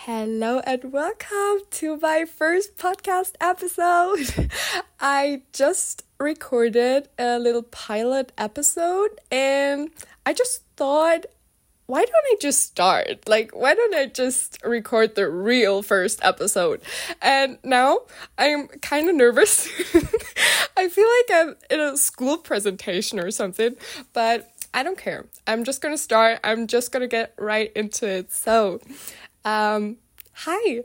Hello and welcome to my first podcast episode. I just recorded a little pilot episode and I just thought, why don't I just start? Why don't I just record the real first episode? And now I'm kind of nervous. I feel like I'm in a school presentation or something, but I don't care. I'm just going to start. I'm just going to get right into it. So, hi.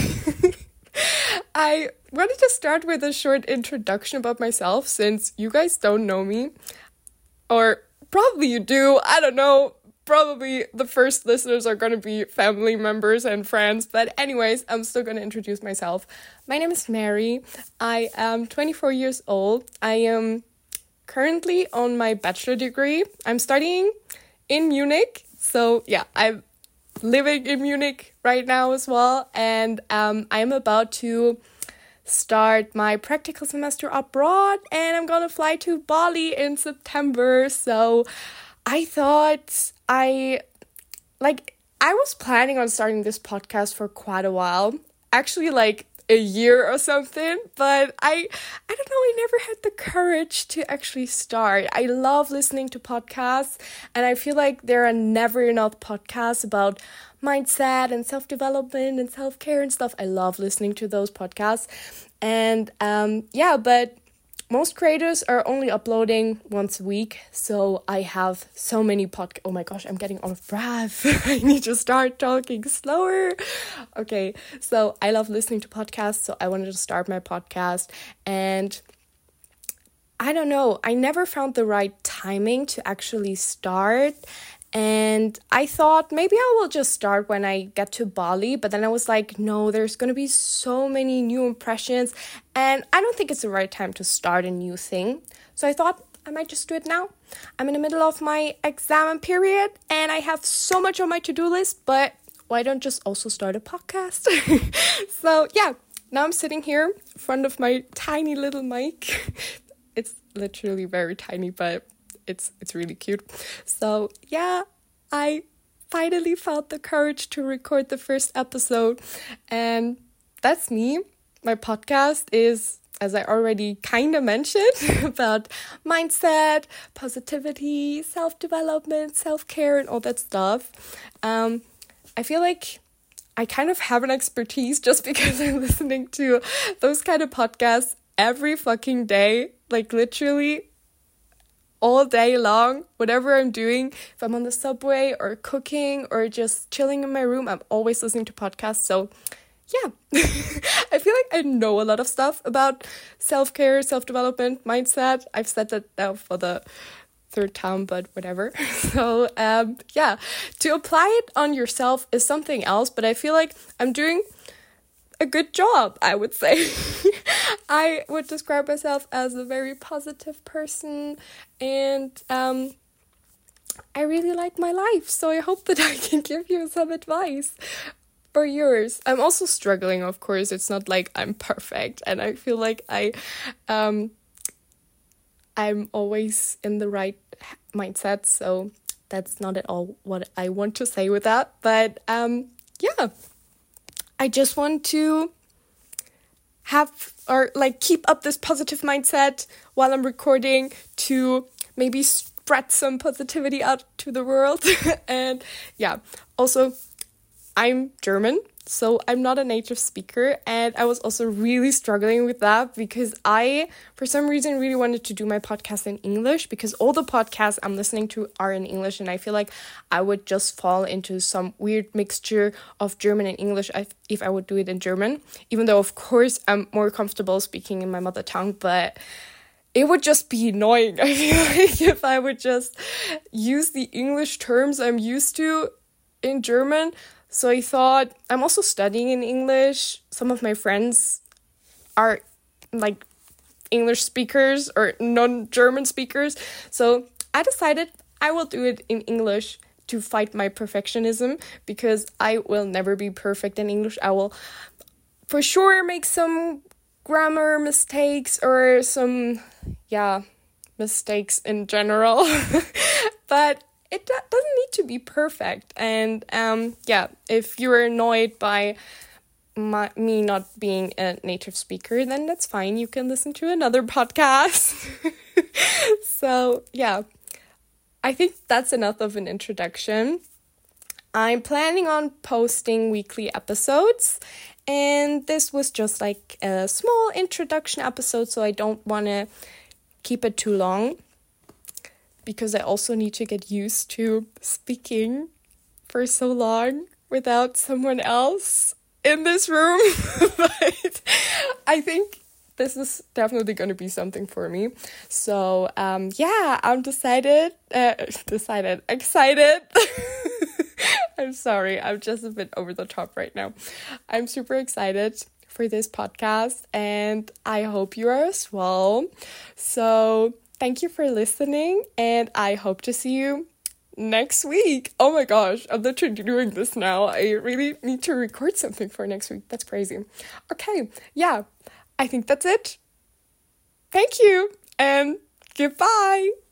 I wanted to start with a short introduction about myself since you guys don't know me. Or probably you do. I don't know. Probably the first listeners are going to be family members and friends. But anyways, I'm still going to introduce myself. My name is Mary. I am 24 years old. I am currently on my bachelor degree. I'm studying in Munich. So yeah, I'm living in Munich right now as well. And I'm about to start my practical semester abroad. And I'm going to fly to Bali in September. So I thought I was planning on starting this podcast for quite a while. Actually, a year or something, but I don't know, I never had the courage to actually start. I love listening to podcasts, and I feel like there are never enough podcasts about mindset and self-development and self-care and stuff. I love listening to those podcasts, and but most creators are only uploading once a week, so I have so many podcasts. Oh my gosh, I'm getting out of breath. I need to start talking slower. Okay, so I love listening to podcasts, so I wanted to start my podcast, and I don't know, I never found the right timing to actually start. And I thought maybe I will just start when I get to Bali. But then I was like, no, there's going to be so many new impressions. And I don't think it's the right time to start a new thing. So I thought I might just do it now. I'm in the middle of my exam period and I have so much on my to-do list. But why don't just also start a podcast? So yeah, now I'm sitting here in front of my tiny little mic. It's literally very tiny, but it's really cute. So yeah, I finally found the courage to record the first episode, and that's me. My podcast is, as I already kind of mentioned, about mindset, positivity, self-development, self-care, and all that stuff. I feel like I kind of have an expertise just because I'm listening to those kind of podcasts every fucking day, literally all day long, whatever I'm doing. If I'm on the subway or cooking or just chilling in my room, I'm always listening to podcasts. So yeah, I feel like I know a lot of stuff about self-care, self-development, mindset. I've said that now for the third time, but whatever. So to apply it on yourself is something else, but I feel like I'm doing a good job, I would say. I would describe myself as a very positive person, and I really like my life, so I hope that I can give you some advice for yours. I'm also struggling, of course. It's not like I'm perfect, and I feel like I'm always in the right mindset, so that's not at all what I want to say with that, but I just want to keep up this positive mindset while I'm recording to maybe spread some positivity out to the world. And yeah, also I'm German, so I'm not a native speaker, and I was also really struggling with that because I, for some reason, really wanted to do my podcast in English because all the podcasts I'm listening to are in English, and I feel like I would just fall into some weird mixture of German and English if I would do it in German, even though, of course, I'm more comfortable speaking in my mother tongue, but it would just be annoying, I feel like, if I would just use the English terms I'm used to in German. So I thought, I'm also studying in English. Some of my friends are English speakers or non-German speakers. So I decided I will do it in English to fight my perfectionism because I will never be perfect in English. I will for sure make some grammar mistakes or some, mistakes in general. But it doesn't need to be perfect. And yeah, if you're annoyed by me not being a native speaker, then that's fine. You can listen to another podcast. So yeah, I think that's enough of an introduction. I'm planning on posting weekly episodes, and this was just like a small introduction episode, so I don't want to keep it too long, because I also need to get used to speaking for so long without someone else in this room. But I think this is definitely going to be something for me. So yeah, I'm excited. I'm sorry, I'm just a bit over the top right now. I'm super excited for this podcast, and I hope you are as well. So thank you for listening, and I hope to see you next week. Oh my gosh, I'm literally doing this now. I really need to record something for next week. That's crazy. Okay, yeah, I think that's it. Thank you, and goodbye.